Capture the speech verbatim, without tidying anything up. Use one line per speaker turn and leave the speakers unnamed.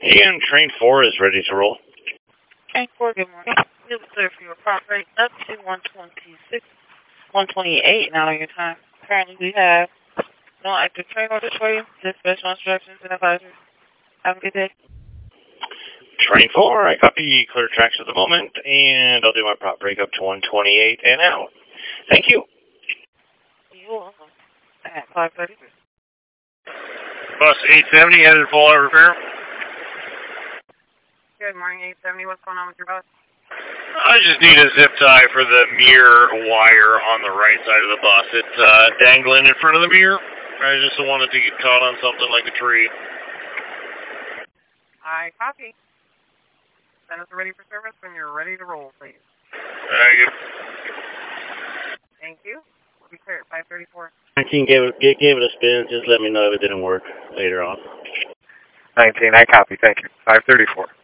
And train four is ready to roll.
Train four, good morning. You'll be clear for your prop rate up to one twenty-six, one twenty-eight now on your time. Currently we have no active train orders for you, just special instructions and advisories. Have a good day.
Train four, I copy clear tracks at the moment, and I'll do my prop break up to one twenty-eight and out. Thank you.
You're welcome. At five thirty-three.
Bus eight seventy headed full out repair.
Good morning, eight seventy. What's going on with your bus?
I just need a zip tie for the mirror wire on the right side of the bus. It's uh, dangling in front of the mirror. I just don't want it to get caught on something like a tree.
I copy. Send us ready for service when you're ready to roll, please.
Thank you.
Thank you. We'll be clear at five thirty-four.
nineteen gave it, gave it a spin. Just let me know if it didn't work later on.
nineteen, I copy. Thank you. five thirty-four.